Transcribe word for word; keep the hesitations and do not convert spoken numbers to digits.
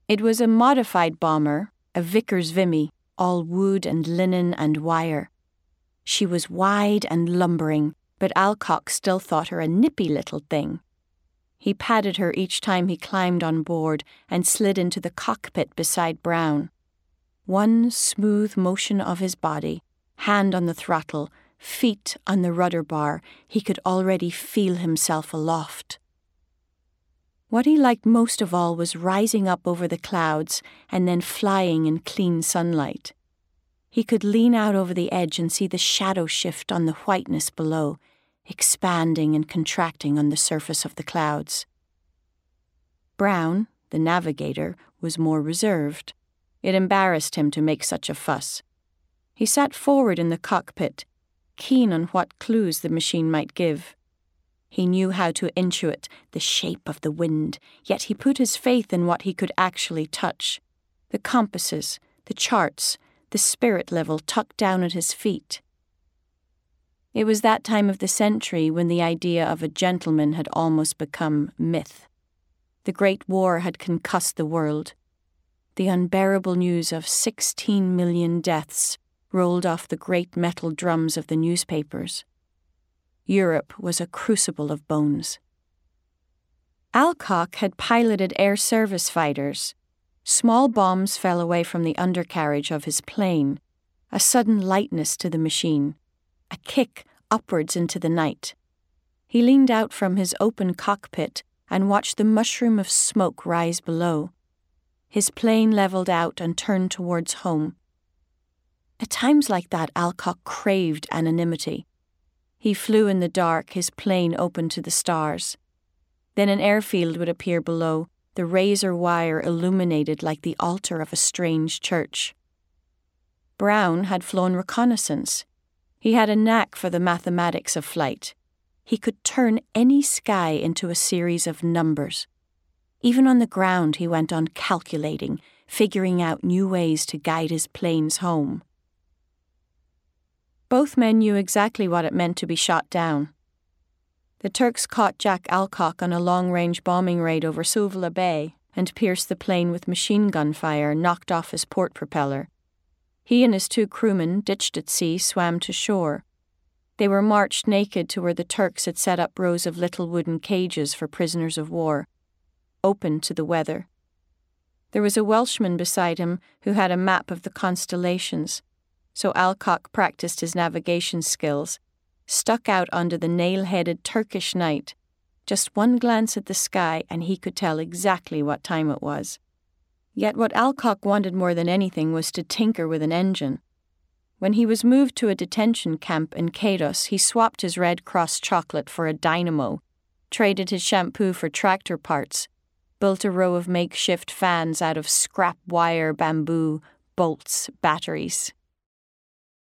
It was a modified bomber, a Vickers Vimy, all wood and linen and wire. She was wide and lumbering, but Alcock still thought her a nippy little thing. He patted her each time he climbed on board and slid into the cockpit beside Brown. One smooth motion of his body, hand on the throttle, feet on the rudder bar, he could already feel himself aloft. What he liked most of all was rising up over the clouds and then flying in clean sunlight. He could lean out over the edge and see the shadow shift on the whiteness below, expanding and contracting on the surface of the clouds. Brown, the navigator, was more reserved. It embarrassed him to make such a fuss. He sat forward in the cockpit, keen on what clues the machine might give. He knew how to intuit the shape of the wind, yet he put his faith in what he could actually touch. The compasses, the charts, the spirit level tucked down at his feet. It was that time of the century when the idea of a gentleman had almost become myth. The Great War had concussed the world. The unbearable news of sixteen million deaths rolled off the great metal drums of the newspapers. Europe was a crucible of bones. Alcock had piloted air service fighters. Small bombs fell away from the undercarriage of his plane, a sudden lightness to the machine, a kick upwards into the night. He leaned out from his open cockpit and watched the mushroom of smoke rise below. His plane levelled out and turned towards home. At times like that, Alcock craved anonymity. He flew in the dark, his plane open to the stars. Then an airfield would appear below, the razor wire illuminated like the altar of a strange church. Brown had flown reconnaissance. He had a knack for the mathematics of flight. He could turn any sky into a series of numbers. Even on the ground, he went on calculating, figuring out new ways to guide his planes home. Both men knew exactly what it meant to be shot down. The Turks caught Jack Alcock on a long-range bombing raid over Suvla Bay and pierced the plane with machine gun fire, knocked off his port propeller. He and his two crewmen, ditched at sea, swam to shore. They were marched naked to where the Turks had set up rows of little wooden cages for prisoners of war, open to the weather. There was a Welshman beside him who had a map of the constellations, so Alcock practiced his navigation skills, stuck out under the nail-headed Turkish night. Just one glance at the sky and he could tell exactly what time it was. Yet what Alcock wanted more than anything was to tinker with an engine. When he was moved to a detention camp in Kairos, he swapped his Red Cross chocolate for a dynamo, traded his shampoo for tractor parts, built a row of makeshift fans out of scrap wire, bamboo, bolts, batteries.